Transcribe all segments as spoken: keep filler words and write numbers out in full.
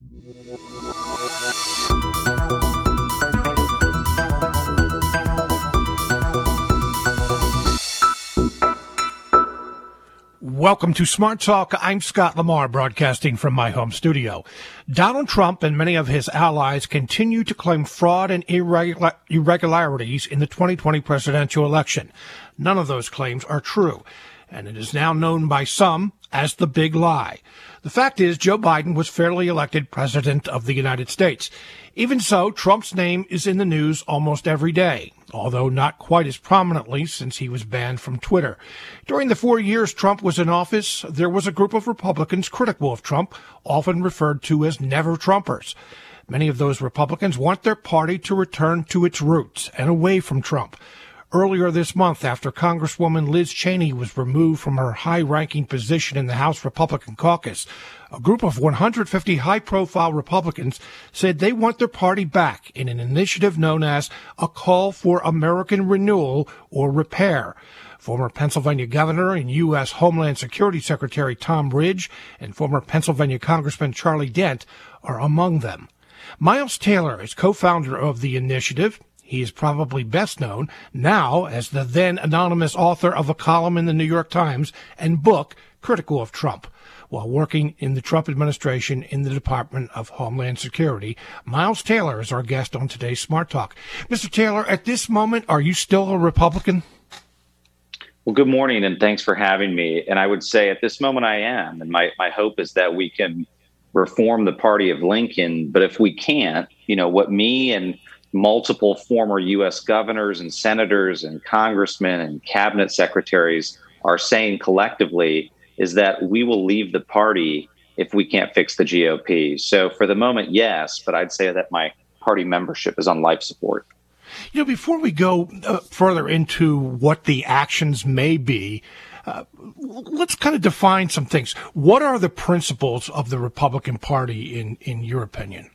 Welcome to Smart Talk. I'm Scott Lamar, broadcasting from my home studio. Donald Trump and many of his allies continue to claim fraud and irregular- irregularities in the twenty twenty presidential election. None of those claims are true, and it is now known by some as the big lie. The fact is, Joe Biden was fairly elected president of the United States. Even so, Trump's name is in the news almost every day, although not quite as prominently since he was banned from Twitter. During the four years Trump was in office, there was a group of Republicans critical of Trump, often referred to as never-Trumpers. Many of those Republicans want their party to return to its roots and away from Trump. Earlier this month, after Congresswoman Liz Cheney was removed from her high-ranking position in the House Republican caucus, a group of one hundred fifty high-profile Republicans said they want their party back in an initiative known as a Call for American Renewal or Repair. Former Pennsylvania Governor and U S. Homeland Security Secretary Tom Ridge and former Pennsylvania Congressman Charlie Dent are among them. Miles Taylor is co-founder of the initiative. He is probably best known now as the then anonymous author of a column in the New York Times and book critical of Trump. While working in the Trump administration in the Department of Homeland Security, Miles Taylor is our guest on today's Smart Talk. Mister Taylor, at this moment, are you still a Republican? Well, good morning, and thanks for having me. And I would say at this moment I am. And my, my hope is that we can reform the party of Lincoln. But if we can't, you know, what me and multiple former U S governors and senators and congressmen and cabinet secretaries are saying collectively is that we will leave the party if we can't fix the G O P. So for the moment, yes, but I'd say that my party membership is on life support. You know, before we go uh, further into what the actions may be, uh, let's kind of define some things. What are the principles of the Republican Party in, in your opinion?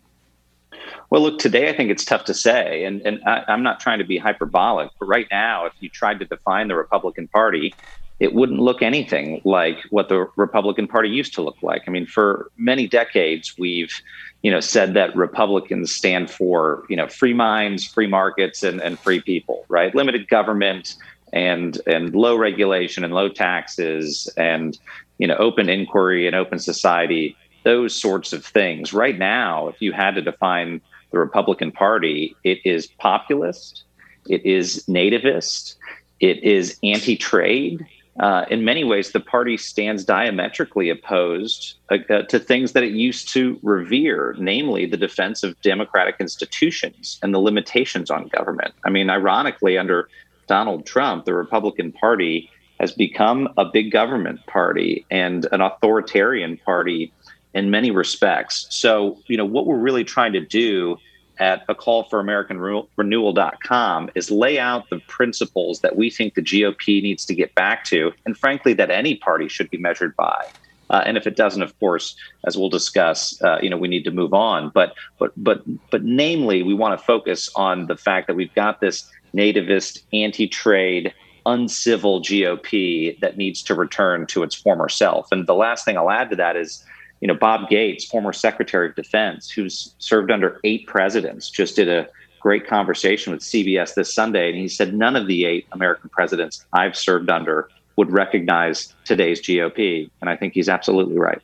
Well, look, today I think it's tough to say, and, and I, I'm not trying to be hyperbolic, but right now, if you tried to define the Republican Party, it wouldn't look anything like what the Republican Party used to look like. I mean, for many decades, we've, you know, said that Republicans stand for, you know, free minds, free markets, and, and free people, right? Limited government and and low regulation and low taxes and, you know, open inquiry and open society, those sorts of things. Right now, if you had to define the Republican Party, it is populist, it is nativist, it is anti-trade. Uh, in many ways, the party stands diametrically opposed uh, to things that it used to revere, namely the defense of democratic institutions and the limitations on government. I mean, ironically, under Donald Trump, the Republican Party has become a big government party and an authoritarian party in many respects. So, you know, what we're really trying to do at a call for American renewal dot com is lay out the principles that we think the G O P needs to get back to, and frankly, that any party should be measured by. Uh, and if it doesn't, of course, as we'll discuss, uh, you know, we need to move on. But but but but namely, we want to focus on the fact that we've got this nativist, anti-trade, uncivil G O P that needs to return to its former self. And the last thing I'll add to that is, you know, Bob Gates, former Secretary of Defense, who's served under eight presidents, just did a great conversation with C B S this Sunday. And he said none of the eight American presidents I've served under would recognize today's G O P. And I think he's absolutely right.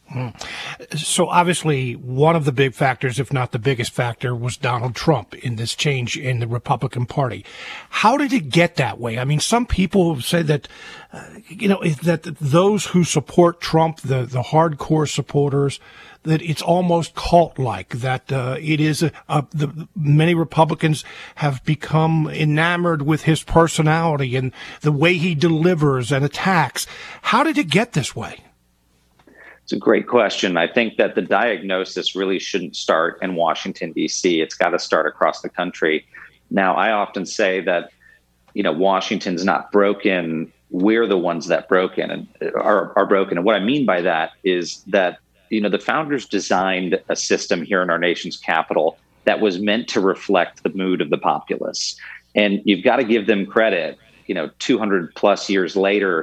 So obviously, one of the big factors, if not the biggest factor, was Donald Trump in this change in the Republican Party. How did it get that way? I mean, some people say that, uh, you know, that those who support Trump, the, the hardcore supporters, that it's almost cult-like, that uh, it is a, a, the, many Republicans have become enamored with his personality and the way he delivers and attacks. How did it get this way? It's a great question. I think that the diagnosis really shouldn't start in Washington, D C. It's got to start across the country. Now, I often say that, you know, Washington's not broken. We're the ones that broken and are, are broken. And what I mean by that is that, you know, the founders designed a system here in our nation's capital that was meant to reflect the mood of the populace. And you've got to give them credit, you know, two hundred plus years later.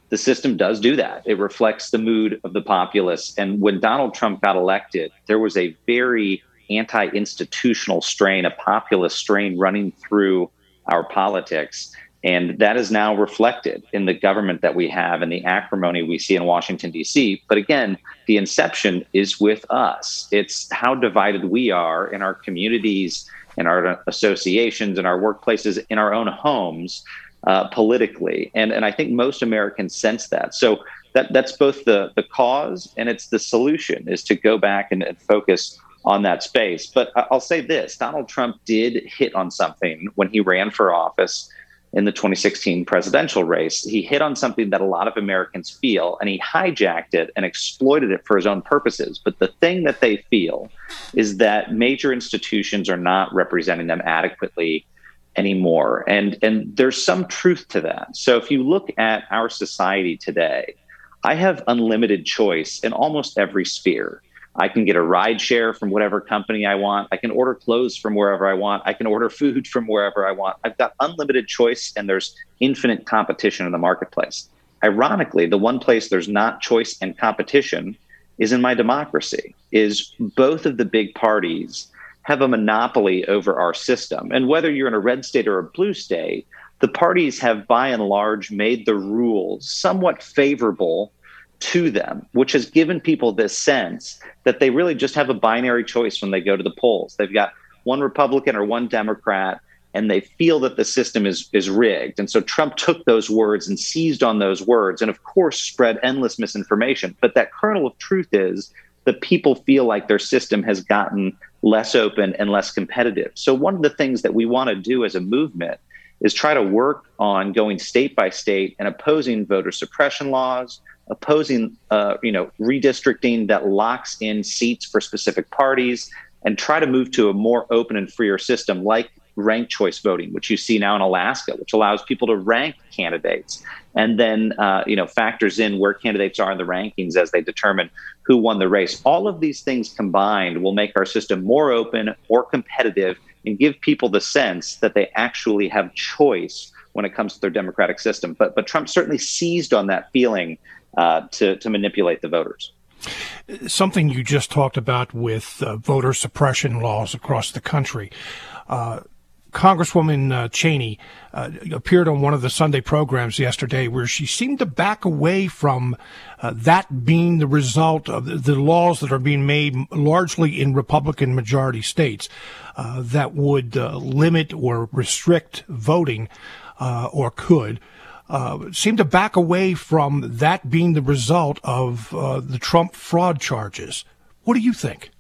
the system does do that. It reflects the mood of the populace. And when Donald Trump got elected, there was a very anti-institutional strain, a populist strain running through our politics. And that is now reflected in the government that we have and the acrimony we see in Washington, D C. But again, the inception is with us. It's how divided we are in our communities, in our associations, in our workplaces, in our own homes, uh, politically. And, and I think most Americans sense that. So that, that's both the, the cause and it's the solution, is to go back and, and focus on that space. But I'll say this, Donald Trump did hit on something when he ran for office in the twenty sixteen presidential race. He hit on something that a lot of Americans feel, and he hijacked it and exploited it for his own purposes. But the thing that they feel is that major institutions are not representing them adequately anymore. And, and there's some truth to that. So if you look at our society today, I have unlimited choice in almost every sphere. I can get a ride share from whatever company I want. I can order clothes from wherever I want. I can order food from wherever I want. I've got unlimited choice, and there's infinite competition in the marketplace. Ironically, the one place there's not choice and competition is in my democracy, is both of the big parties have a monopoly over our system. And whether you're in a red state or a blue state, the parties have by and large made the rules somewhat favorable to them, which has given people this sense that they really just have a binary choice when they go to the polls. They've got one Republican or one Democrat, and they feel that the system is is rigged. And so Trump took those words and seized on those words and, of course, spread endless misinformation. But that kernel of truth is that people feel like their system has gotten less open and less competitive. So one of the things that we want to do as a movement is try to work on going state by state and opposing voter suppression laws, opposing, uh, you know, redistricting that locks in seats for specific parties, and try to move to a more open and freer system like ranked choice voting, which you see now in Alaska, which allows people to rank candidates and then, uh, you know, factors in where candidates are in the rankings as they determine who won the race. All of these things combined will make our system more open, more competitive, and give people the sense that they actually have choice when it comes to their democratic system. But but Trump certainly seized on that feeling uh, to, to manipulate the voters. Something you just talked about with uh, voter suppression laws across the country. Uh, Congresswoman uh, Cheney uh, appeared on one of the Sunday programs yesterday where she seemed to back away from uh, that being the result of the, the laws that are being made largely in Republican majority states uh, that would uh, limit or restrict voting uh, or could. Uh, seemed to back away from that being the result of uh, the Trump fraud charges. What do you think?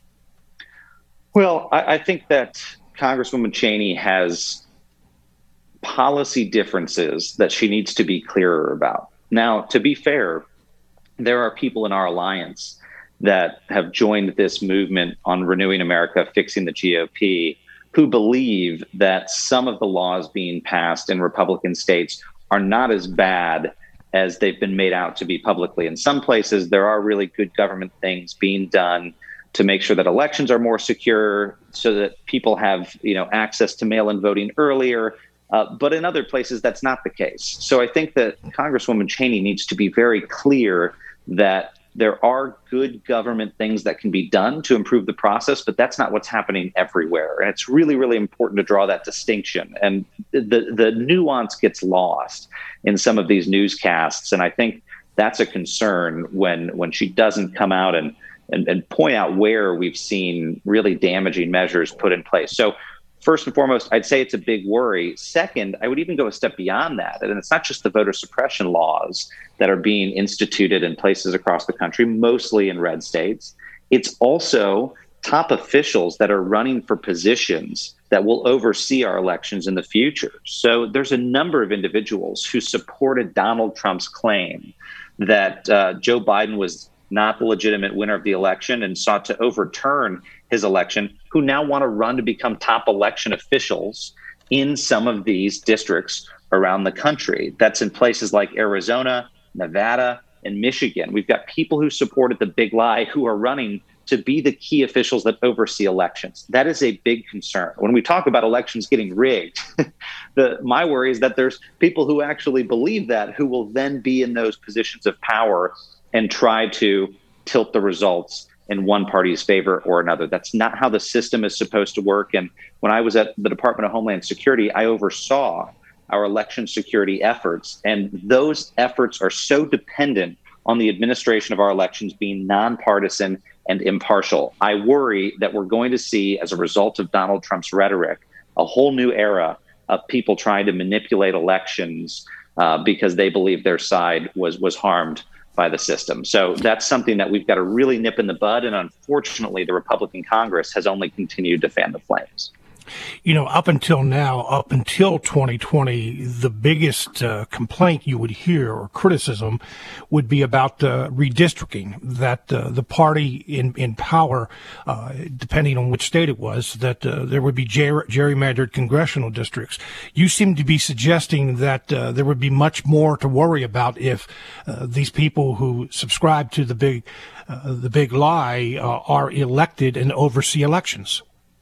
Well, I, I think that Congresswoman Cheney has policy differences that she needs to be clearer about. Now, to be fair, there are people in our alliance that have joined this movement on Renewing America, Fixing the G O P, who believe that some of the laws being passed in Republican states are not as bad as they've been made out to be publicly. In some places, there are really good government things being done to make sure that elections are more secure, so that people have, you know, access to mail-in voting earlier. Uh, but in other places, that's not the case. So I think that Congresswoman Cheney needs to be very clear that there are good government things that can be done to improve the process, but that's not what's happening everywhere. And it's really, really important to draw that distinction. And the, the nuance gets lost in some of these newscasts. And I think that's a concern when, when she doesn't come out and And, and point out where we've seen really damaging measures put in place. So first and foremost, I'd say it's a big worry. Second, I would even go a step beyond that. And it's not just the voter suppression laws that are being instituted in places across the country, mostly in red states. It's also top officials that are running for positions that will oversee our elections in the future. So there's a number of individuals who supported Donald Trump's claim that uh, Joe Biden was not the legitimate winner of the election and sought to overturn his election, who now want to run to become top election officials in some of these districts around the country. That's in places like Arizona, Nevada, and Michigan. We've got people who supported the big lie who are running to be the key officials that oversee elections. That is a big concern. When we talk about elections getting rigged, the, my worry is that there's people who actually believe that who will then be in those positions of power and try to tilt the results in one party's favor or another. That's not how the system is supposed to work. And when I was at the Department of Homeland Security, I oversaw our election security efforts. And those efforts are so dependent on the administration of our elections being nonpartisan and impartial. I worry that we're going to see, as a result of Donald Trump's rhetoric, a whole new era of people trying to manipulate elections uh, because they believe their side was was harmed by the system. So that's something that we've got to really nip in the bud. And unfortunately, the Republican Congress has only continued to fan the flames. You know, up until now, up until twenty twenty, the biggest uh, complaint you would hear or criticism would be about uh, redistricting, that uh, the party in, in power, uh, depending on which state it was, that uh, there would be ger- gerrymandered congressional districts. You seem to be suggesting that uh, there would be much more to worry about if uh, these people who subscribe to the big, uh, the big lie uh, are elected and oversee elections.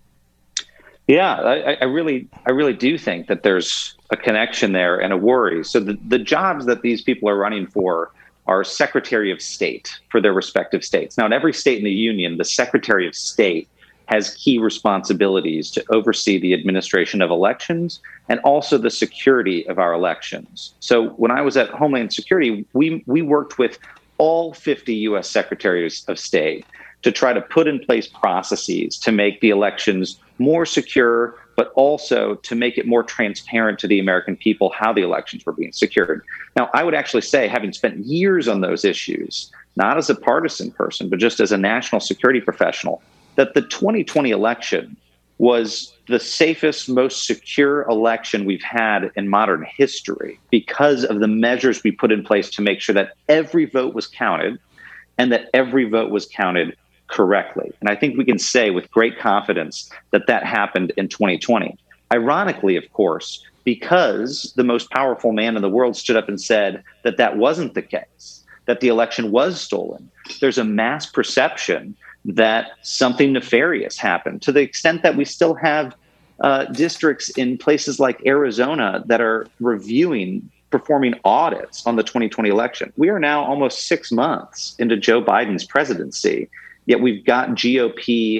Yeah, I, I really, I really do think that there's a connection there and a worry. So the, the jobs that these people are running for are Secretary of State for their respective states. Now, in every state in the union, the Secretary of State has key responsibilities to oversee the administration of elections and also the security of our elections. So when I was at Homeland Security, we we worked with all fifty U S Secretaries of State to try to put in place processes to make the elections more secure, but also to make it more transparent to the American people how the elections were being secured. Now, I would actually say, having spent years on those issues, not as a partisan person, but just as a national security professional, that the twenty twenty election was the safest, most secure election we've had in modern history because of the measures we put in place to make sure that every vote was counted and that every vote was counted correctly. And I think we can say with great confidence that that happened in twenty twenty. Ironically, of course, because the most powerful man in the world stood up and said that that wasn't the case, that the election was stolen, there's a mass perception that something nefarious happened, to the extent that we still have uh, districts in places like Arizona that are reviewing, performing audits on the twenty twenty election. We are now almost six months into Joe Biden's presidency. Yet we've got G O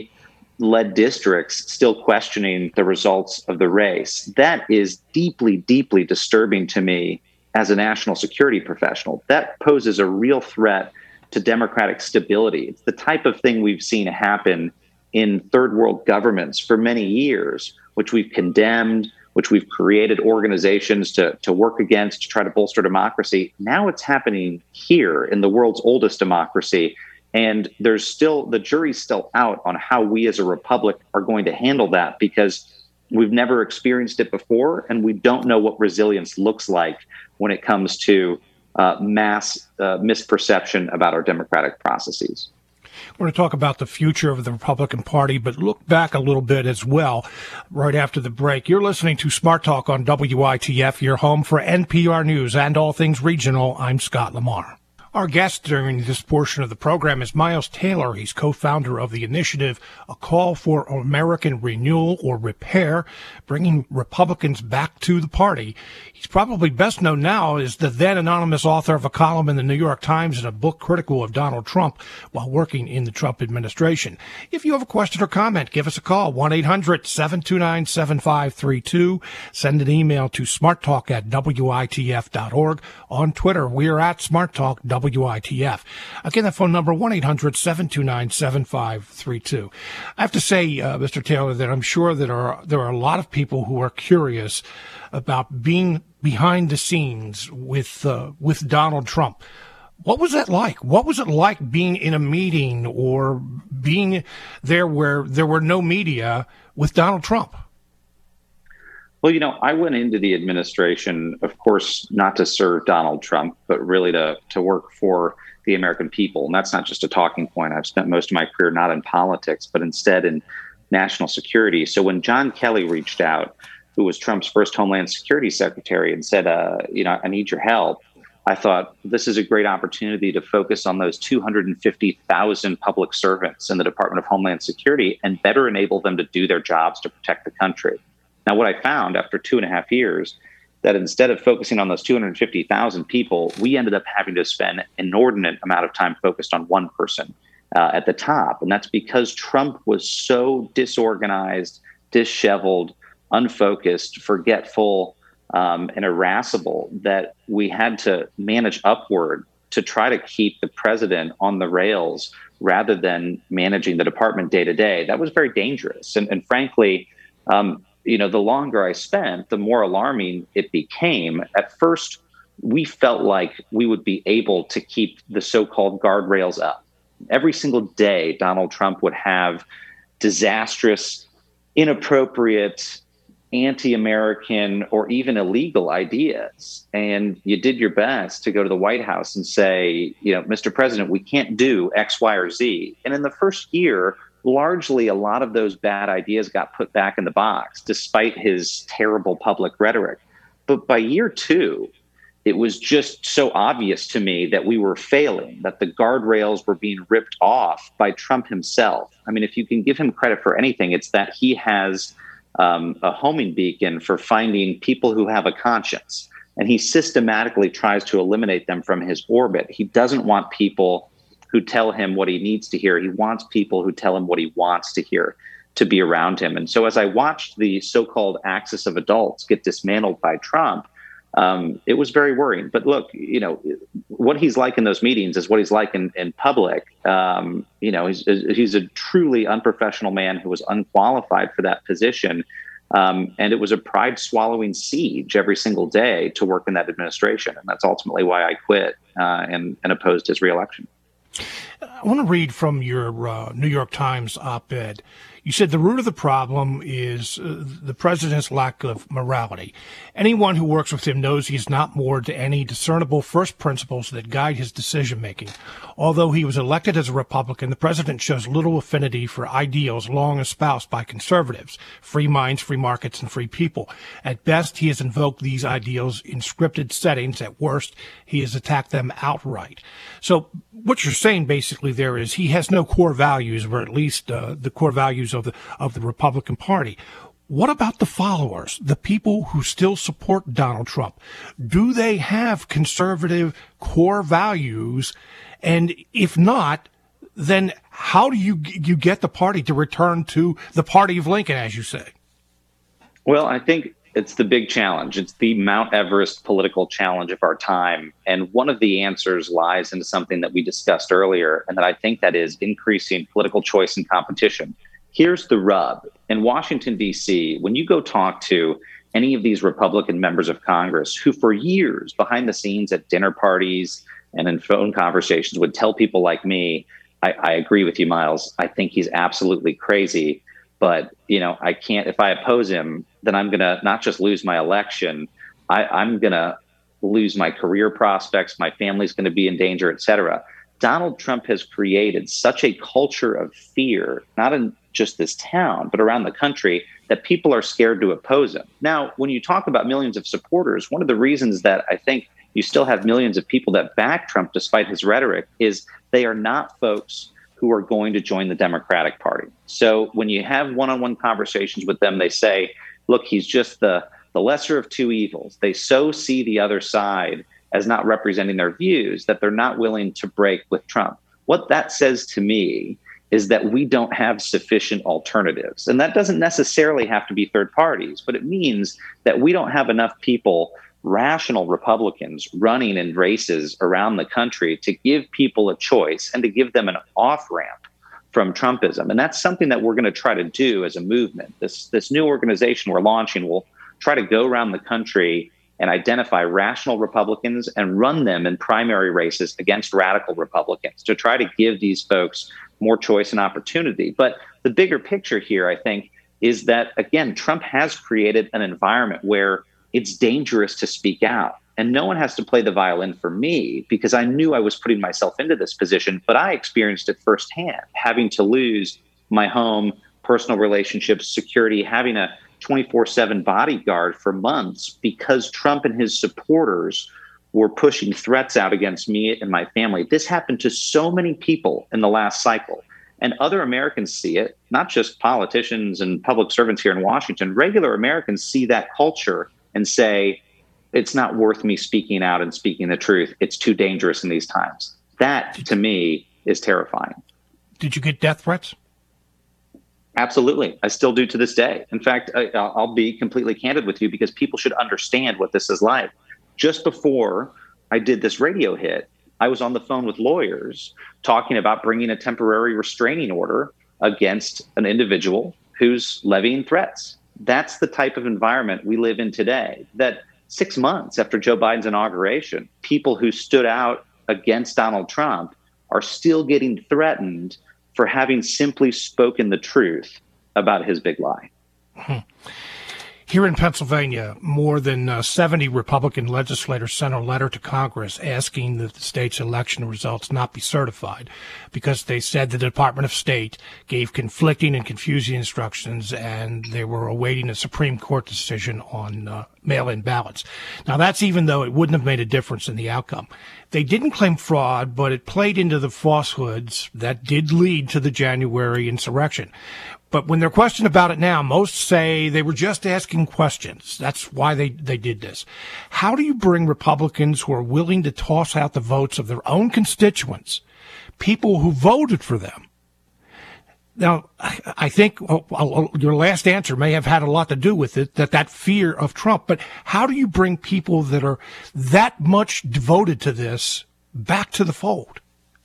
P-led districts still questioning the results of the race. That is deeply, deeply disturbing to me as a national security professional. That poses a real threat to democratic stability. It's the type of thing we've seen happen in third world governments for many years, which we've condemned, which we've created organizations to, to work against, to try to bolster democracy. Now it's happening here in the world's oldest democracy. And there's still, the jury's still out on how we as a republic are going to handle that, because we've never experienced it before, and we don't know what resilience looks like when it comes to uh, mass uh, misperception about our democratic processes. We're going to talk about the future of the Republican Party, but look back a little bit as well right after the break. You're listening to Smart Talk on W I T F, your home for N P R News and all things regional. I'm Scott Lamar. Our guest during this portion of the program is Miles Taylor. He's co-founder of the initiative A Call for American Renewal or Repair, bringing Republicans back to the party. He's probably best known now as the then anonymous author of a column in the New York Times and a book critical of Donald Trump while working in the Trump administration. If you have a question or comment, give us a call, one eight hundred seven two nine seven five three two. Send an email to smarttalk at W I T F dot org. On Twitter, we are at SmartTalk W I T F. Again, that phone number, one eight hundred seven two nine seven five three two. I have to say, uh, Mister Taylor, that I'm sure that are, there are a lot of people who are curious about being behind the scenes with uh, with Donald Trump. What was that like? What was it like being in a meeting or being there where there were no media with Donald Trump? Well, you know, I went into the administration, of course, not to serve Donald Trump, but really to to work for the American people. And that's not just a talking point. I've spent most of my career not in politics, but instead in national security. So when John Kelly reached out, who was Trump's first Homeland Security Secretary, and said, uh, you know, I need your help, I thought this is a great opportunity to focus on those two hundred fifty thousand public servants in the Department of Homeland Security and better enable them to do their jobs to protect the country. Now, what I found after two and a half years, that instead of focusing on those two hundred fifty thousand people, we ended up having to spend an inordinate amount of time focused on one person uh, at the top. And that's because Trump was so disorganized, disheveled, unfocused, forgetful, um, and irascible that we had to manage upward to try to keep the president on the rails rather than managing the department day to day. That was very dangerous. And, and frankly, um, you know, the longer I spent, the more alarming it became. At first, we felt like we would be able to keep the so-called guardrails up. Every single day, Donald Trump would have disastrous, inappropriate, anti-American, or even illegal ideas. And you did your best to go to the White House and say, you know, Mister President, we can't do X, Y, or Z. And in the first year, largely a lot of those bad ideas got put back in the box, despite his terrible public rhetoric. But by year two, it was just so obvious to me that we were failing, that the guardrails were being ripped off by Trump himself. I mean, if you can give him credit for anything, it's that he has um, a homing beacon for finding people who have a conscience, and he systematically tries to eliminate them from his orbit. He doesn't want people who tell him what he needs to hear. He wants people who tell him what he wants to hear to be around him. And so as I watched the so-called axis of adults get dismantled by Trump, um, it was very worrying. But look, you know, what he's like in those meetings is what he's like in, in public. Um, you know, he's, he's a truly unprofessional man who was unqualified for that position. Um, and it was a pride-swallowing siege every single day to work in that administration. And that's ultimately why I quit uh, and, and opposed his reelection. I want to read from your uh, New York Times op-ed. You said the root of the problem is uh, the president's lack of morality. Anyone who works with him knows he is not moored to any discernible first principles that guide his decision-making. Although he was elected as a Republican, the president shows little affinity for ideals long espoused by conservatives, free minds, free markets, and free people. At best, he has invoked these ideals in scripted settings. At worst, he has attacked them outright. So what you're saying basically there is he has no core values, or at least uh, the core values of the of the Republican Party. What about the followers, the people who still support Donald Trump? Do they have conservative core values? And if not, then how do you you get the party to return to the party of Lincoln, as you say? Well, I think it's the big challenge. It's the Mount Everest political challenge of our time. And one of the answers lies into something that we discussed earlier, and that I think that is increasing political choice and competition. Here's the rub. In Washington, D C, when you go talk to any of these Republican members of Congress who for years behind the scenes at dinner parties and in phone conversations would tell people like me, I, I agree with you, Miles. I think he's absolutely crazy. But, you know, I can't, if I oppose him, then I'm going to not just lose my election, I, I'm going to lose my career prospects. My family's going to be in danger, et cetera. Donald Trump has created such a culture of fear, not in just this town, but around the country, that people are scared to oppose him. Now, when you talk about millions of supporters, one of the reasons that I think you still have millions of people that back Trump despite his rhetoric is they are not folks who are going to join the Democratic Party. So when you have one-on-one conversations with them, they say, look, he's just the, the lesser of two evils. They so see the other side as not representing their views that they're not willing to break with Trump. What that says to me is that we don't have sufficient alternatives. And that doesn't necessarily have to be third parties, but it means that we don't have enough people, rational Republicans, running in races around the country to give people a choice and to give them an off-ramp from Trumpism. And that's something that we're going to try to do as a movement. This, this new organization we're launching will try to go around the country and identify rational Republicans and run them in primary races against radical Republicans to try to give these folks more choice and opportunity. But the bigger picture here, I think, is that, again, Trump has created an environment where it's dangerous to speak out. And no one has to play the violin for me, because I knew I was putting myself into this position, but I experienced it firsthand, having to lose my home, personal relationships, security, having a twenty-four seven bodyguard for months because Trump and his supporters were pushing threats out against me and my family. This happened to so many people in the last cycle. And other Americans see it, not just politicians and public servants here in Washington. Regular Americans see that culture and say, it's not worth me speaking out and speaking the truth. It's too dangerous in these times. That, to me, is terrifying. Did you get death threats? Absolutely. I still do to this day. In fact, I, I'll be completely candid with you because people should understand what this is like. Just before I did this radio hit, I was on the phone with lawyers talking about bringing a temporary restraining order against an individual who's levying threats. That's the type of environment we live in today, that six months after Joe Biden's inauguration, people who stood out against Donald Trump are still getting threatened for having simply spoken the truth about his big lie. Hmm. Here in Pennsylvania, more than uh, seventy Republican legislators sent a letter to Congress asking that the state's election results not be certified because they said the Department of State gave conflicting and confusing instructions and they were awaiting a Supreme Court decision on uh, mail-in ballots. Now, that's even though it wouldn't have made a difference in the outcome. They didn't claim fraud, but it played into the falsehoods that did lead to the January insurrection. But when they're questioned about it now, most say they were just asking questions. That's why they, they did this. How do you bring Republicans who are willing to toss out the votes of their own constituents, people who voted for them? Now, I think oh, your last answer may have had a lot to do with it, that that fear of Trump. But how do you bring people that are that much devoted to this back to the fold?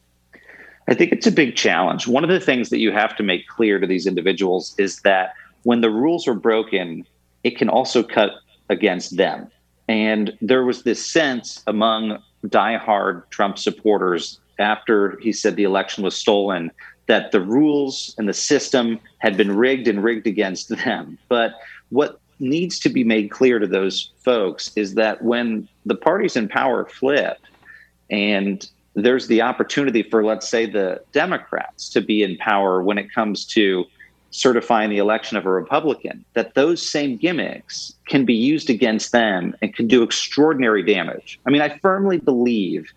I think it's a big challenge. One of the things that you have to make clear to these individuals is that when the rules are broken, it can also cut against them. And there was this sense among diehard Trump supporters after he said the election was stolen that the rules and the system had been rigged and rigged against them. But what needs to be made clear to those folks is that when the parties in power flip and there's the opportunity for, let's say, the Democrats to be in power when it comes to certifying the election of a Republican, that those same gimmicks can be used against them and can do extraordinary damage. I mean, I firmly believe,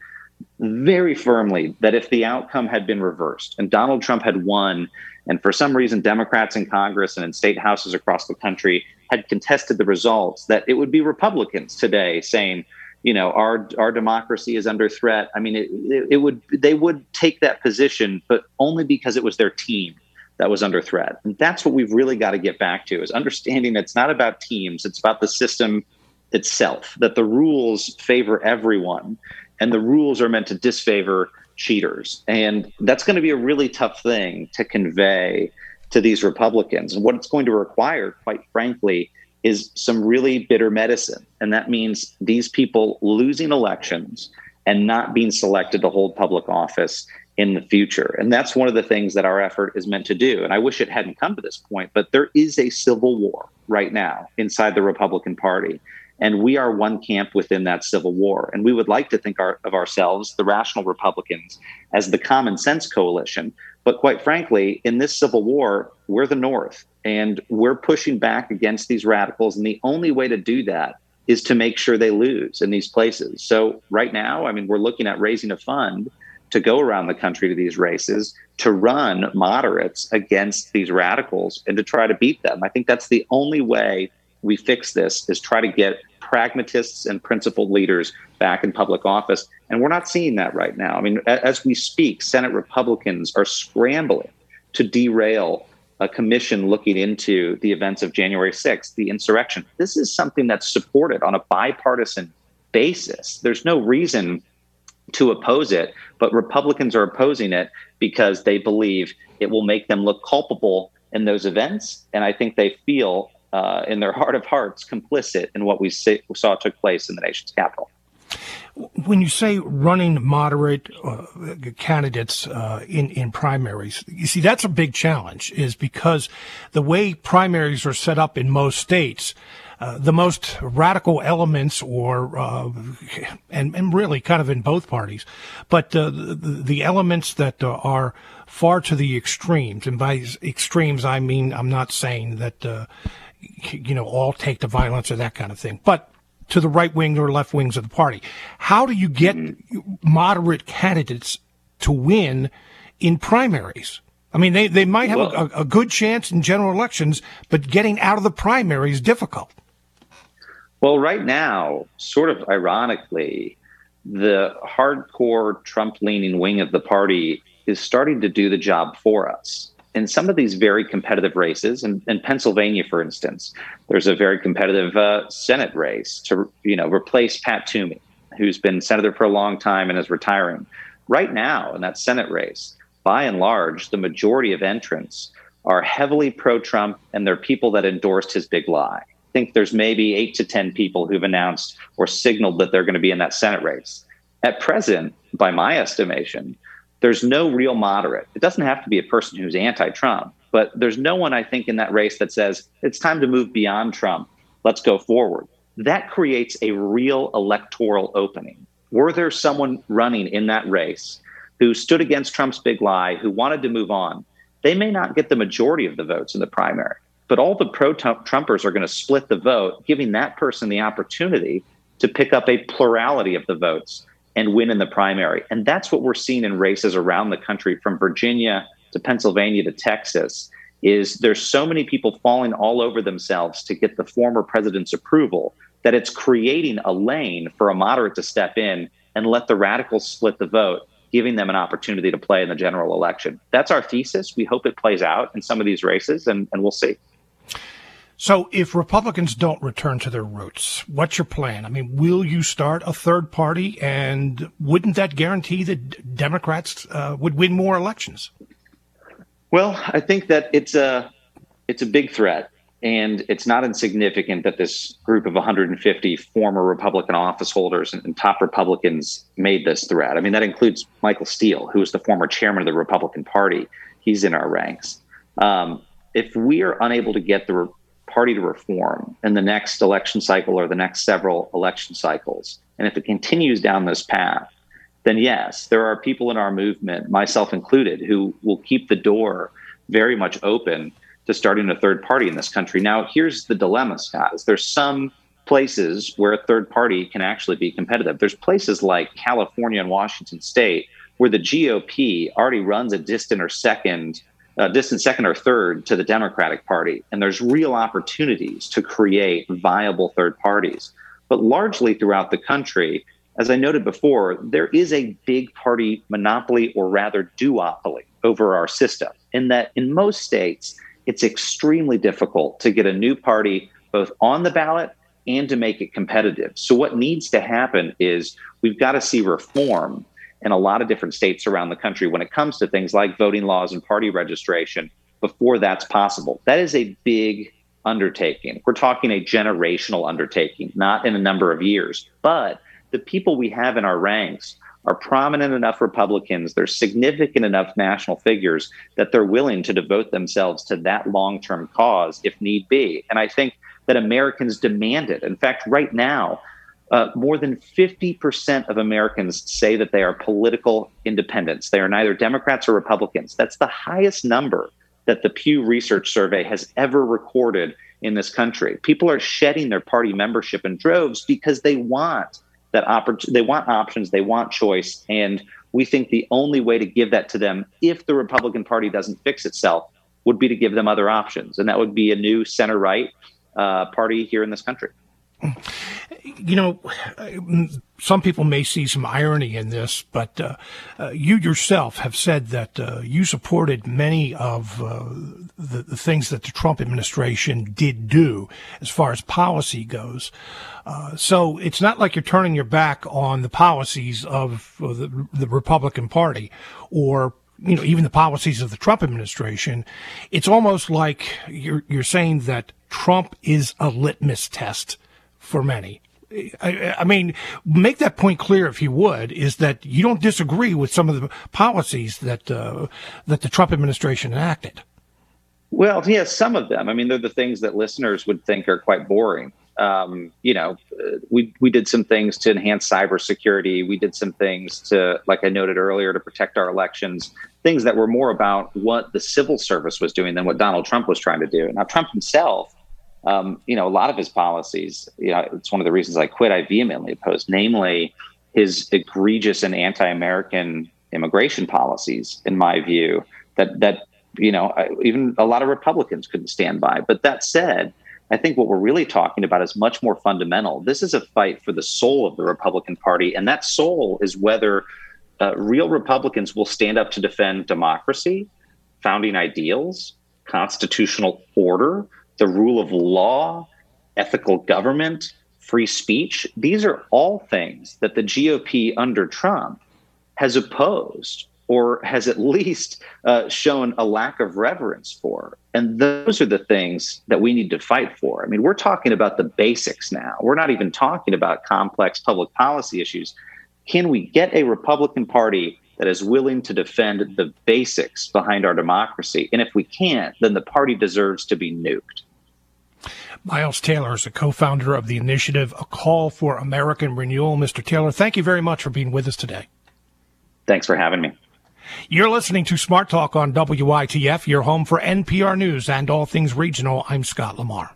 very firmly, that if the outcome had been reversed and Donald Trump had won, and for some reason Democrats in Congress and in state houses across the country had contested the results, that it would be Republicans today saying, you know, our our democracy is under threat. I mean, it, it, it would they would take that position, but only because it was their team that was under threat. And that's what we've really got to get back to, is understanding it's not about teams. It's about the system itself, that the rules favor everyone and the rules are meant to disfavor cheaters. And that's going to be a really tough thing to convey to these Republicans. And what it's going to require, quite frankly, is some really bitter medicine. And that means these people losing elections and not being selected to hold public office in the future. And that's one of the things that our effort is meant to do. And I wish it hadn't come to this point, but there is a civil war right now inside the Republican Party. And we are one camp within that civil war. And we would like to think our, of ourselves, the rational Republicans, as the common sense coalition. But quite frankly, in this civil war, we're the North. And we're pushing back against these radicals. And the only way to do that is to make sure they lose in these places. So right now, I mean, we're looking at raising a fund to go around the country to these races, to run moderates against these radicals and to try to beat them. I think that's the only way we fix this, is try to get pragmatists and principled leaders back in public office. And we're not seeing that right now. I mean, as we speak, Senate Republicans are scrambling to derail a commission looking into the events of January sixth, the insurrection. This is something that's supported on a bipartisan basis. There's no reason to oppose it, but Republicans are opposing it because they believe it will make them look culpable in those events. And I think they feel uh, in their heart of hearts complicit in what we say, saw took place in the nation's capital. When you say running moderate uh, candidates uh, in, in primaries, you see, that's a big challenge, is because the way primaries are set up in most states, uh, the most radical elements or, uh, and, and really kind of in both parties, but uh, the, the elements that uh, are far to the extremes, and by extremes, I mean, I'm not saying that, uh, you know, all take to violence or that kind of thing, but to the right wing or left wings of the party. How do you get mm-hmm. moderate candidates to win in primaries? I mean, they, they might have well, a, a good chance in general elections, but getting out of the primary is difficult. Well, right now, sort of ironically, the hardcore Trump-leaning wing of the party is starting to do the job for us. In some of these very competitive races, in, in Pennsylvania, for instance, there's a very competitive uh, Senate race to, you know, replace Pat Toomey, who's been senator for a long time and is retiring. Right now, in that Senate race, by and large, the majority of entrants are heavily pro-Trump, and they're people that endorsed his big lie. I think there's maybe eight to ten people who've announced or signaled that they're going to be in that Senate race. At present, by my estimation, there's no real moderate. It doesn't have to be a person who's anti-Trump, but there's no one, I think, in that race that says it's time to move beyond Trump. Let's go forward. That creates a real electoral opening. Were there someone running in that race who stood against Trump's big lie, who wanted to move on, they may not get the majority of the votes in the primary. But all the pro-Trumpers are going to split the vote, giving that person the opportunity to pick up a plurality of the votes and win in the primary. And that's what we're seeing in races around the country, from Virginia to Pennsylvania to Texas, is there's so many people falling all over themselves to get the former president's approval that it's creating a lane for a moderate to step in and let the radicals split the vote, giving them an opportunity to play in the general election. That's our thesis. We hope it plays out in some of these races, and, and we'll see. So if Republicans don't return to their roots, what's your plan? I mean, will you start a third party, and wouldn't that guarantee that Democrats uh, would win more elections? Well, I think that it's a it's a big threat, and it's not insignificant that this group of one hundred fifty former Republican office holders and, and top Republicans made this threat. I mean, that includes Michael Steele, who is the former chairman of the Republican Party. He's in our ranks. Um, if we are unable to get the party to reform in the next election cycle or the next several election cycles, and if it continues down this path, then yes, there are people in our movement, myself included, who will keep the door very much open to starting a third party in this country. Now, here's the dilemma, Scott, is there's some places where a third party can actually be competitive. There's places like California and Washington State where the G O P already runs a distant or second Uh, distant second or third to the Democratic Party. And there's real opportunities to create viable third parties. But largely throughout the country, as I noted before, there is a big party monopoly, or rather duopoly, over our system, in that in most states, it's extremely difficult to get a new party both on the ballot and to make it competitive. So what needs to happen is we've got to see reform in a lot of different states around the country when it comes to things like voting laws and party registration before that's possible. That is a big undertaking. We're talking a generational undertaking, not in a number of years. But the people we have in our ranks are prominent enough Republicans, they're significant enough national figures that they're willing to devote themselves to that long-term cause if need be. And I think that Americans demand it. In fact, right now, Uh, more than fifty percent of Americans say that they are political independents. They are neither Democrats or Republicans. That's the highest number that the Pew Research Survey has ever recorded in this country. People are shedding their party membership in droves because they want that oppor- they want options, they want choice, and we think the only way to give that to them, if the Republican Party doesn't fix itself, would be to give them other options, and that would be a new center-right uh, party here in this country. You know, some people may see some irony in this, but uh, uh, you yourself have said that uh, you supported many of uh, the, the things that the Trump administration did do as far as policy goes. Uh, so it's not like you're turning your back on the policies of uh, the, the Republican Party, or you know, even the policies of the Trump administration. It's almost like you're you're saying that Trump is a litmus test for many. I, I mean, make that point clear, if you would, is that you don't disagree with some of the policies that uh, that the Trump administration enacted. Well, yes, some of them. I mean, they're the things that listeners would think are quite boring. Um, you know, we we did some things to enhance cybersecurity. We did some things to, like I noted earlier, to protect our elections, things that were more about what the civil service was doing than what Donald Trump was trying to do. Now, Trump himself um, you know, a lot of his policies, you know, it's one of the reasons I quit, I vehemently opposed, namely his egregious and anti-American immigration policies, in my view, that, that you know, even a lot of Republicans couldn't stand by. But that said, I think what we're really talking about is much more fundamental. This is a fight for the soul of the Republican Party, and that soul is whether uh, real Republicans will stand up to defend democracy, founding ideals, constitutional order, the rule of law, ethical government, free speech. These are all things that the G O P under Trump has opposed, or has at least uh, shown a lack of reverence for. And those are the things that we need to fight for. I mean, we're talking about the basics now. We're not even talking about complex public policy issues. Can we get a Republican Party that is willing to defend the basics behind our democracy? And if we can't, then the party deserves to be nuked. Miles Taylor is a co-founder of the initiative, A Call for American Renewal. Mister Taylor, thank you very much for being with us today. Thanks for having me. You're listening to Smart Talk on W I T F, your home for N P R News and all things regional. I'm Scott Lamar.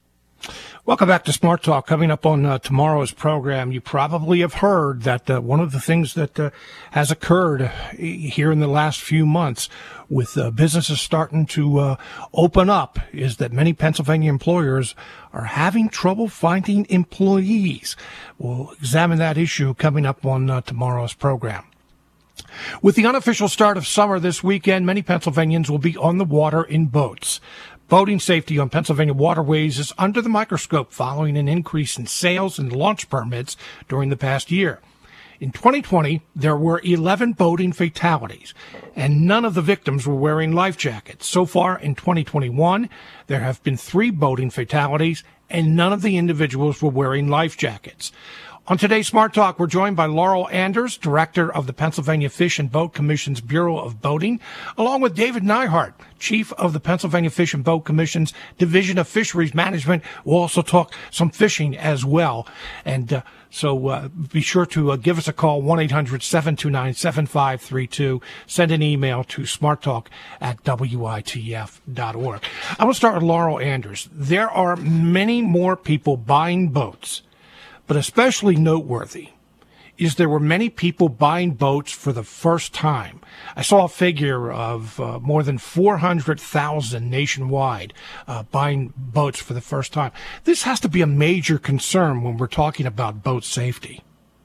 Welcome back to Smart Talk. Coming up on uh, tomorrow's program, you probably have heard that uh, one of the things that uh, has occurred here in the last few months with uh, businesses starting to uh, open up is that many Pennsylvania employers are having trouble finding employees. We'll examine that issue coming up on uh, tomorrow's program. With the unofficial start of summer this weekend, many Pennsylvanians will be on the water in boats. Boating safety on Pennsylvania waterways is under the microscope following an increase in sales and launch permits during the past year. In twenty twenty, there were eleven boating fatalities, and none of the victims were wearing life jackets. So far in twenty twenty-one, there have been three boating fatalities, and none of the individuals were wearing life jackets. On today's Smart Talk, we're joined by Laurel Anders, Director of the Pennsylvania Fish and Boat Commission's Bureau of Boating, along with David Neihart, Chief of the Pennsylvania Fish and Boat Commission's Division of Fisheries Management. We'll also talk some fishing as well. And uh, so uh, be sure to uh, give us a call, one eight hundred seven two nine seven five three two. Send an email to smarttalk at W I T F dot org. I'm going to start with Laurel Anders. There are many more people buying boats, but especially noteworthy is there were many people buying boats for the first time. I saw a figure of uh, more than four hundred thousand nationwide uh, buying boats for the first time. This has to be a major concern when we're talking about boat safety.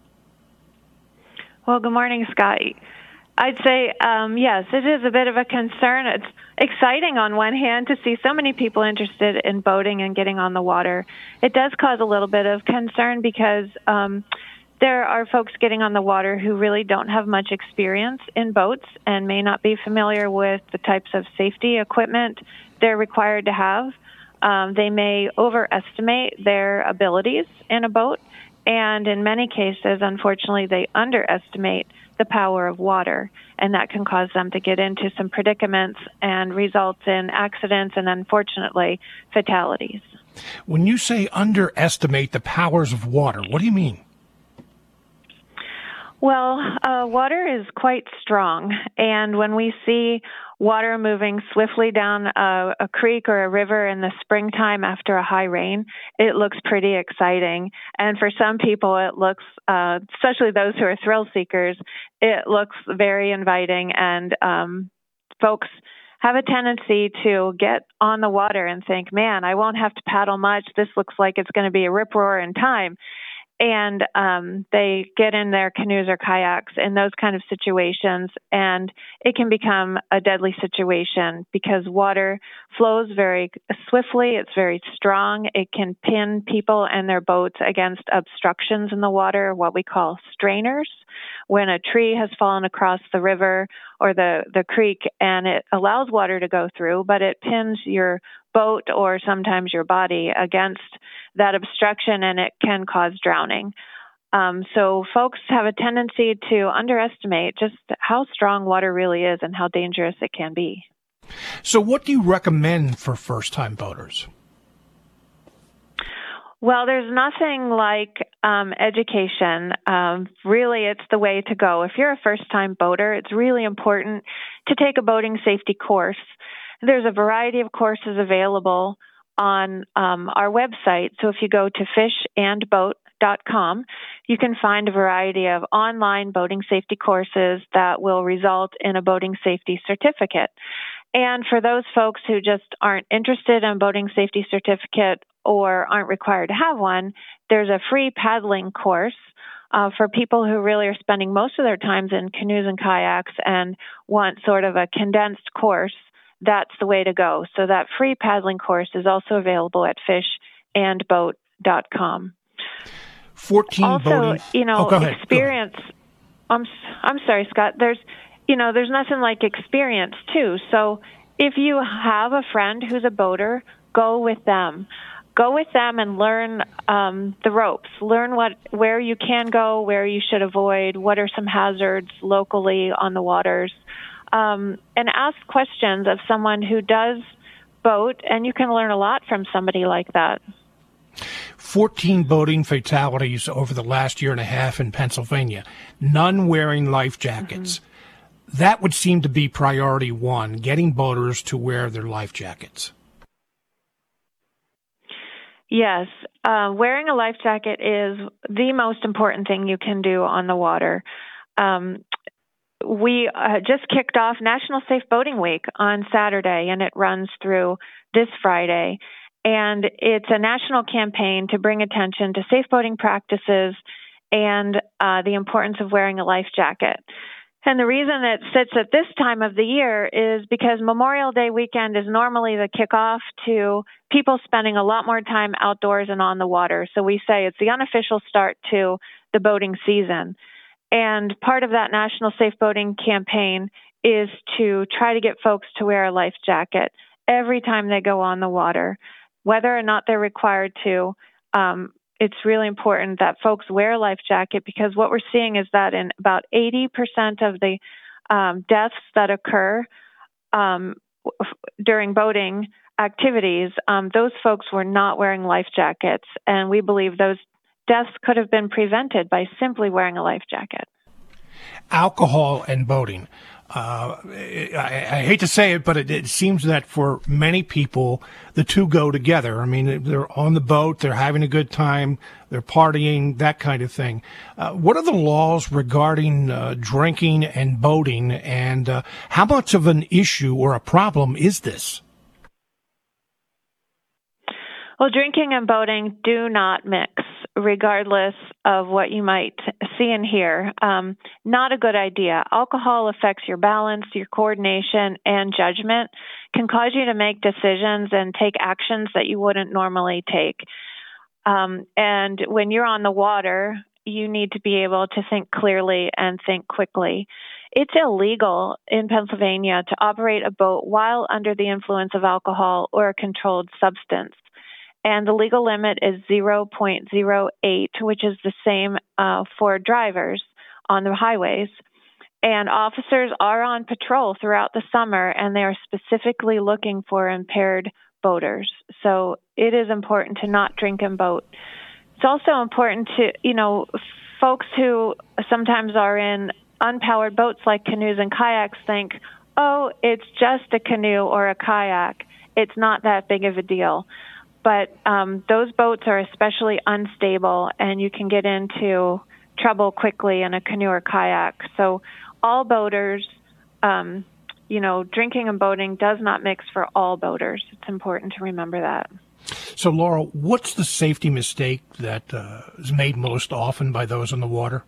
Well, good morning, Scott. I'd say, um, yes, it is a bit of a concern. It's exciting on one hand to see so many people interested in boating and getting on the water. It does cause a little bit of concern because um, there are folks getting on the water who really don't have much experience in boats and may not be familiar with the types of safety equipment they're required to have. Um, they may overestimate their abilities in a boat, and in many cases, unfortunately, they underestimate the power of water, and that can cause them to get into some predicaments and result in accidents and, unfortunately, fatalities. When you say underestimate the powers of water, what do you mean? Well, uh, water is quite strong, and when we see water moving swiftly down a, a creek or a river in the springtime after a high rain, it looks pretty exciting. And for some people, it looks, uh, especially those who are thrill seekers, it looks very inviting, and um, folks have a tendency to get on the water and think, man, I won't have to paddle much. This looks like it's going to be a rip-roar in time. And um, they get in their canoes or kayaks in those kind of situations, and it can become a deadly situation because water flows very swiftly. It's very strong. It can pin people and their boats against obstructions in the water, what we call strainers. When a tree has fallen across the river or the, the creek, and it allows water to go through, but it pins your boat or sometimes your body against that obstruction, and it can cause drowning. Um, so folks have a tendency to underestimate just how strong water really is and how dangerous it can be. So what do you recommend for first-time boaters? Well, there's nothing like um, education. Um, really, it's the way to go. If you're a first-time boater, it's really important to take a boating safety course. There's a variety of courses available on um, our website. So if you go to fish and boat dot com, you can find a variety of online boating safety courses that will result in a boating safety certificate. And for those folks who just aren't interested in a boating safety certificate or aren't required to have one, there's a free paddling course uh, for people who really are spending most of their times in canoes and kayaks and want sort of a condensed course. That's the way to go. So that free paddling course is also available at fish and boat dot com. fourteen also, boating. you know, oh, go ahead. experience. Go ahead. I'm I'm sorry, Scott. There's, you know, there's nothing like experience too. So if you have a friend who's a boater, go with them. Go with them and learn um, the ropes. Learn what where you can go, where you should avoid, what are some hazards locally on the waters, um, and ask questions of someone who does boat, and you can learn a lot from somebody like that. fourteen boating fatalities over the last year and a half in Pennsylvania, none wearing life jackets. Mm-hmm. That would seem to be priority one, getting boaters to wear their life jackets. Yes, uh, wearing a life jacket is the most important thing you can do on the water. Um, we uh, just kicked off National Safe Boating Week on Saturday, and it runs through this Friday. And it's a national campaign to bring attention to safe boating practices and uh, the importance of wearing a life jacket. And the reason it sits at this time of the year is because Memorial Day weekend is normally the kickoff to people spending a lot more time outdoors and on the water. So we say it's the unofficial start to the boating season. And part of that National Safe Boating campaign is to try to get folks to wear a life jacket every time they go on the water. Whether or not they're required to, um, it's really important that folks wear a life jacket, because what we're seeing is that in about eighty percent of the um, deaths that occur um, during boating activities, um, those folks were not wearing life jackets. And we believe those deaths could have been prevented by simply wearing a life jacket. Alcohol and boating. Uh, I, I hate to say it, but it, it seems that for many people, the two go together. I mean, they're on the boat, they're having a good time, they're partying, that kind of thing. Uh, what are the laws regarding uh, drinking and boating, and uh, how much of an issue or a problem is this? Well, drinking and boating do not mix, regardless of what you might see and hear. Um, not a good idea. Alcohol affects your balance, your coordination, and judgment, can cause you to make decisions and take actions that you wouldn't normally take. Um, and when you're on the water, you need to be able to think clearly and think quickly. It's illegal in Pennsylvania to operate a boat while under the influence of alcohol or a controlled substance. And the legal limit is zero point zero eight, which is the same uh, for drivers on the highways. And officers are on patrol throughout the summer, and they are specifically looking for impaired boaters. So it is important to not drink and boat. It's also important to, you know, folks who sometimes are in unpowered boats like canoes and kayaks think, oh, it's just a canoe or a kayak. It's not that big of a deal. But um, those boats are especially unstable, and you can get into trouble quickly in a canoe or kayak. So all boaters, um, you know, drinking and boating does not mix for all boaters. It's important to remember that. So, Laura, what's the safety mistake that uh, is made most often by those on the water?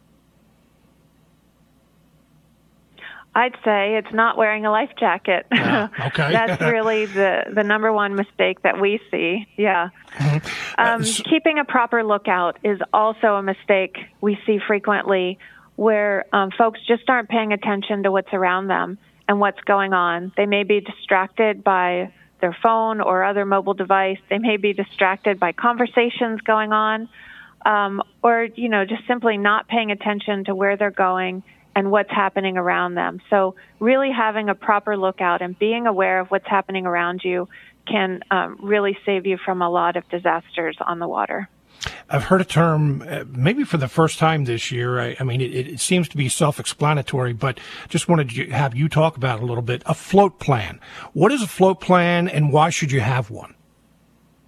I'd say it's not wearing a life jacket. Yeah, okay. That's really the, the number one mistake that we see. Yeah. Mm-hmm. Um, uh, so- keeping a proper lookout is also a mistake we see frequently, where um, folks just aren't paying attention to what's around them and what's going on. They may be distracted by their phone or other mobile device. They may be distracted by conversations going on, um, or, you know, just simply not paying attention to where they're going and what's happening around them. So really having a proper lookout and being aware of what's happening around you can um, really save you from a lot of disasters on the water. I've heard a term, uh, maybe for the first time this year. I, I mean, it, it seems to be self-explanatory, but just wanted to have you talk about it a little bit. A float plan. What is a float plan, and why should you have one?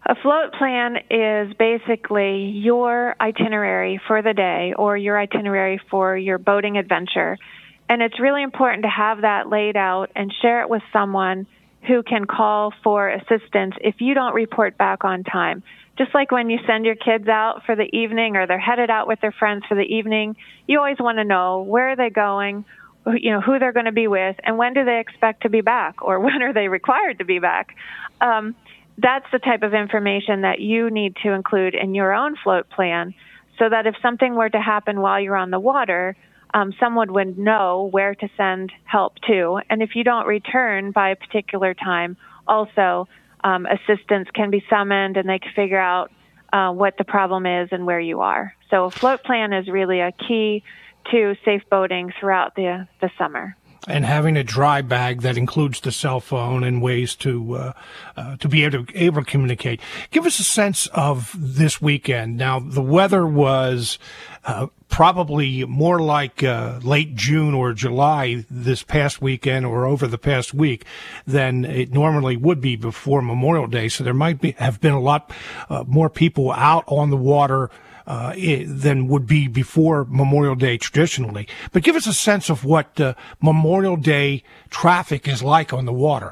A float plan is basically your itinerary for the day or your itinerary for your boating adventure. And it's really important to have that laid out and share it with someone who can call for assistance if you don't report back on time. Just like when you send your kids out for the evening or they're headed out with their friends for the evening, you always want to know where are they going, you know, who they're going to be with, and when do they expect to be back, or when are they required to be back. Um, that's the type of information that you need to include in your own float plan so that if something were to happen while you're on the water, um, someone would know where to send help to. And if you don't return by a particular time, also um, assistance can be summoned and they can figure out uh, what the problem is and where you are. So a float plan is really a key to safe boating throughout the the summer. And having a dry bag that includes the cell phone and ways to uh, uh, to be able to, able to communicate. Give us a sense of this weekend. Now, the weather was uh, probably more like uh, late June or July this past weekend or over the past week than it normally would be before Memorial Day. So there might be have been a lot uh, more people out on the water Uh, than would be before Memorial Day traditionally. But give us a sense of what uh, Memorial Day traffic is like on the water.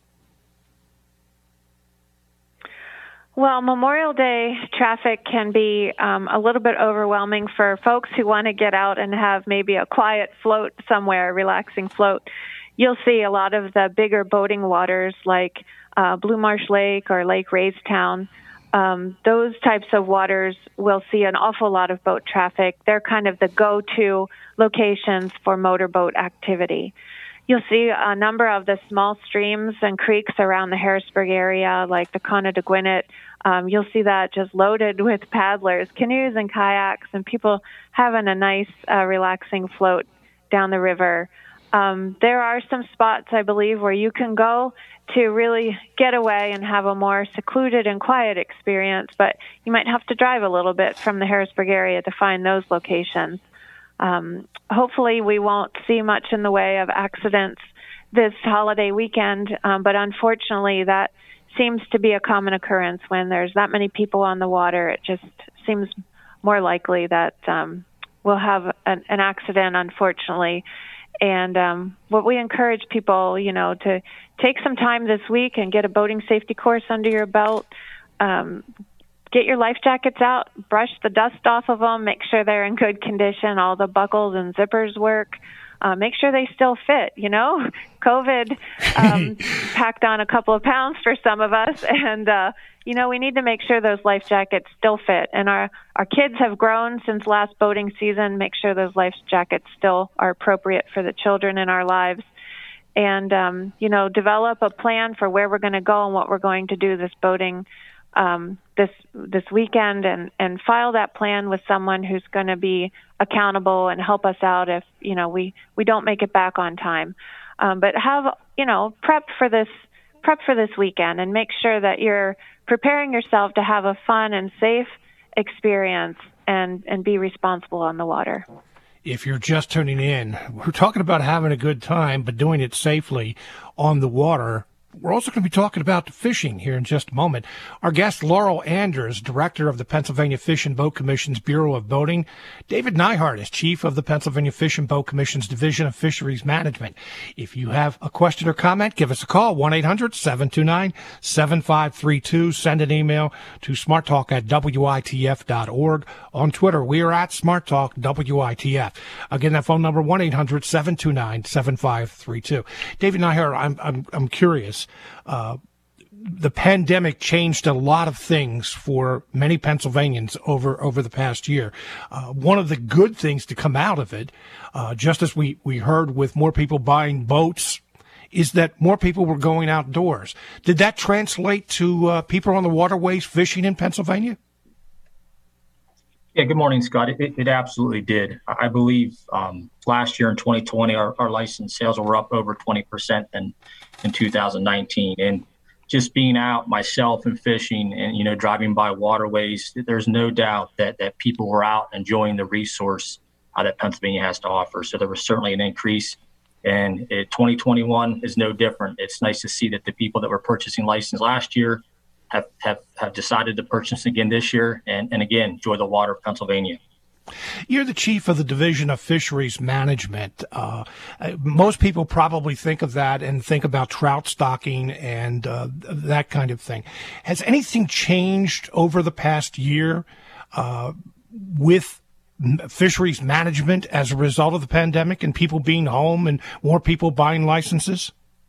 Well, Memorial Day traffic can be um, a little bit overwhelming for folks who want to get out and have maybe a quiet float somewhere, a relaxing float. You'll see a lot of the bigger boating waters like uh, Blue Marsh Lake or Lake Raystown. Um, those types of waters will see an awful lot of boat traffic. They're kind of the go-to locations for motorboat activity. You'll see a number of the small streams and creeks around the Harrisburg area, like the Conneauta-Gwinnett. Um, you'll see that just loaded with paddlers, canoes and kayaks, and people having a nice, uh, relaxing float down the river. Um, there are some spots, I believe, where you can go to really get away and have a more secluded and quiet experience, but you might have to drive a little bit from the Harrisburg area to find those locations. Um, hopefully we won't see much in the way of accidents this holiday weekend, um, but unfortunately that seems to be a common occurrence when there's that many people on the water. It just seems more likely that um, we'll have an, an accident, unfortunately. And um, what we encourage people, you know, to take some time this week and get a boating safety course under your belt. Um, get your life jackets out, brush the dust off of them, make sure they're in good condition, all the buckles and zippers work. Uh, make sure they still fit, you know. COVID um, packed on a couple of pounds for some of us, and, uh, you know, we need to make sure those life jackets still fit. And our, our kids have grown since last boating season. Make sure those life jackets still are appropriate for the children in our lives. And, um, you know, develop a plan for where we're going to go and what we're going to do this boating um, this this weekend, and, and file that plan with someone who's going to be accountable and help us out if, you know, we, we don't make it back on time. Um, but have, you know, prep for this prep for this weekend and make sure that you're preparing yourself to have a fun and safe experience and, and be responsible on the water. If you're just tuning in, we're talking about having a good time, but doing it safely on the water. We're also going to be talking about fishing here in just a moment. Our guest, Laurel Anders, director of the Pennsylvania Fish and Boat Commission's Bureau of Boating. David Neihardt is chief of the Pennsylvania Fish and Boat Commission's Division of Fisheries Management. If you have a question or comment, give us a call, one eight hundred seven two nine seven five three two. Send an email to smarttalk at W I T F dot org. On Twitter, we are at SmartTalk W I T F. Again, that phone number, one eight hundred seven two nine seven five three two. David Neihardt, I'm, I'm, I'm curious. Uh, the pandemic changed a lot of things for many Pennsylvanians over, over the past year. Uh, one of the good things to come out of it, uh, just as we, we heard with more people buying boats, is that more people were going outdoors. Did that translate to uh, people on the waterways fishing in Pennsylvania? Yeah, good morning, Scott. It, it absolutely did. I believe um, last year in twenty twenty, our, our license sales were up over twenty percent than in two thousand nineteen. And just being out myself and fishing and, you know, driving by waterways, there's no doubt that, that people were out enjoying the resource uh, that Pennsylvania has to offer. So there was certainly an increase. And it, twenty twenty-one is no different. It's nice to see that the people that were purchasing license last year have, have, have decided to purchase again this year and, and again, enjoy the water of Pennsylvania. You're the chief of the Division of Fisheries Management. Uh, most people probably think of that and think about trout stocking and uh, that kind of thing. Has anything changed over the past year uh, with fisheries management as a result of the pandemic and people being home and more people buying licenses?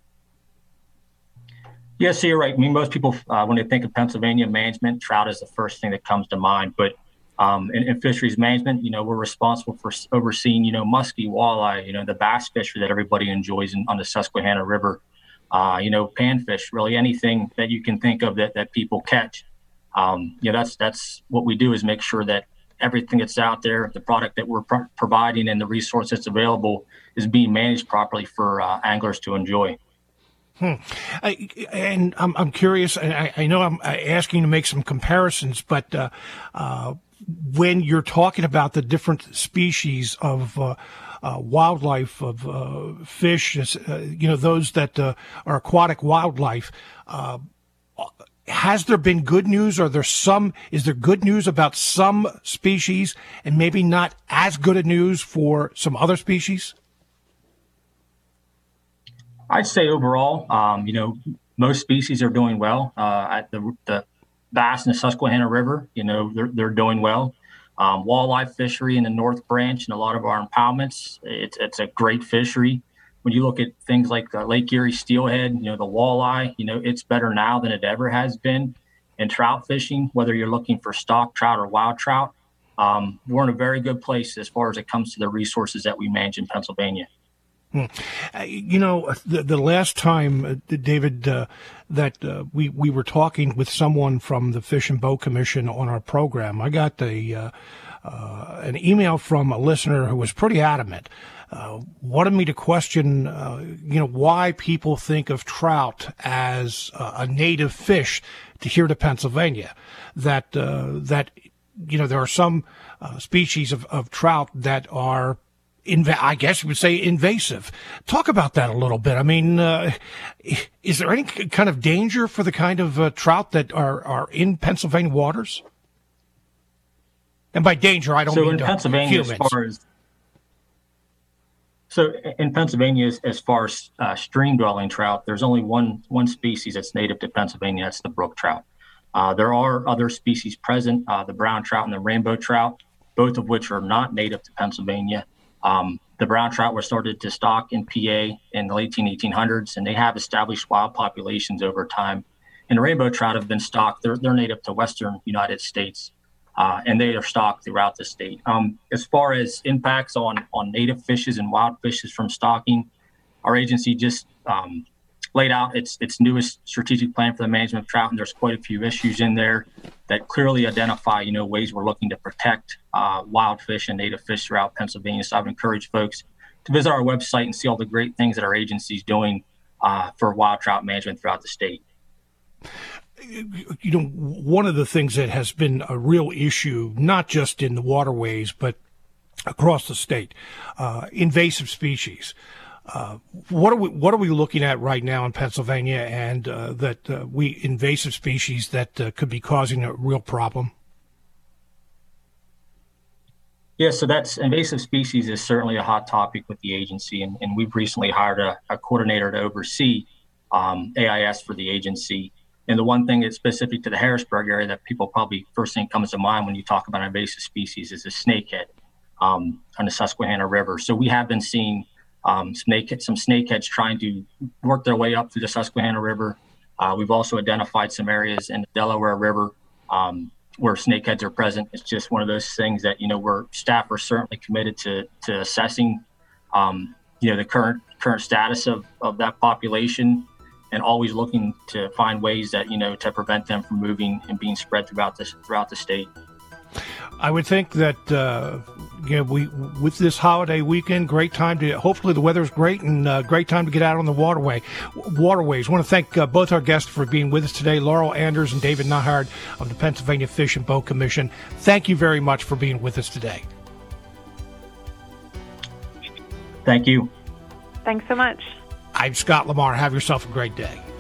Yes, so you're right. I mean, most people, uh, when they think of Pennsylvania management, trout is the first thing that comes to mind. But um, in, in fisheries management, you know, we're responsible for overseeing, you know, muskie, walleye, you know, the bass fishery that everybody enjoys in, on the Susquehanna River, uh, you know, panfish, really anything that you can think of that, that people catch. Um, you know, that's that's what we do is make sure that everything that's out there, the product that we're pro- providing and the resource that's available is being managed properly for uh, anglers to enjoy. Hmm. I, and I'm, I'm curious, and I, I know I'm asking to make some comparisons, but uh, uh, when you're talking about the different species of uh, uh, wildlife, of uh, fish, uh, you know, those that uh, are aquatic wildlife, uh, has there been good news? Or there some, is there good news about some species and maybe not as good a news for some other species? I'd say overall, um, you know, most species are doing well. Uh, at the, the bass in the Susquehanna River, you know, they're, they're doing well. Um, walleye fishery in the North Branch and a lot of our impoundments, it's, it's a great fishery. When you look at things like uh, Lake Erie steelhead, you know, the walleye, you know, it's better now than it ever has been. And trout fishing, whether you're looking for stock trout or wild trout, um, we're in a very good place as far as it comes to the resources that we manage in Pennsylvania. Hmm. Uh, you know, the, the last time, uh, David, uh, that uh, we, we were talking with someone from the Fish and Boat Commission on our program, I got a, uh, uh, an email from a listener who was pretty adamant, uh, wanted me to question, uh, you know, why people think of trout as uh, a native fish to here to Pennsylvania. That, uh, that you know, there are some uh, species of, of trout that are Inv- I guess you would say invasive. Talk about that a little bit. I mean, uh, is there any kind of danger for the kind of uh, trout that are, are in Pennsylvania waters? And by danger, I don't so mean in to Pennsylvania, humans. As far as, so in Pennsylvania, as, as far as uh, stream-dwelling trout, there's only one one species that's native to Pennsylvania. That's the brook trout. Uh, there are other species present, uh, the brown trout and the rainbow trout, both of which are not native to Pennsylvania. Um, the brown trout were started to stock in P A in the late eighteen hundreds, and they have established wild populations over time. And the rainbow trout have been stocked. They're, they're native to western United States, uh, and they are stocked throughout the state. Um, as far as impacts on, on native fishes and wild fishes from stocking, our agency just um, laid out its its newest strategic plan for the management of trout, and there's quite a few issues in there that clearly identify, you know, ways we're looking to protect uh, wild fish and native fish throughout Pennsylvania. So I would encourage folks to visit our website and see all the great things that our agency is doing uh, for wild trout management throughout the state. You know, one of the things that has been a real issue, not just in the waterways, but across the state, uh, invasive species. Uh, what are we what are we looking at right now in Pennsylvania, and uh, that uh, we invasive species that uh, could be causing a real problem? Yeah, so that's invasive species is certainly a hot topic with the agency, and, and we've recently hired a, a coordinator to oversee um, A I S for the agency. And the one thing that's specific to the Harrisburg area that people probably first thing comes to mind when you talk about invasive species is the snakehead um, on the Susquehanna River. So we have been seeing Um, snake, some snakeheads trying to work their way up through the Susquehanna River. Uh, we've also identified some areas in the Delaware River um, where snakeheads are present. It's just one of those things that, you know, where staff are certainly committed to to assessing, um, you know, the current current status of, of that population, and always looking to find ways that, you know, to prevent them from moving and being spread throughout this throughout the state. I would think that uh, you know, we with this holiday weekend, great time to. Hopefully, the weather's great and uh, great time to get out on the waterway. Waterways. I want to thank uh, both our guests for being with us today, Laurel Anders and David Nahard of the Pennsylvania Fish and Boat Commission. Thank you very much for being with us today. Thank you. Thanks so much. I'm Scott Lamar. Have yourself a great day.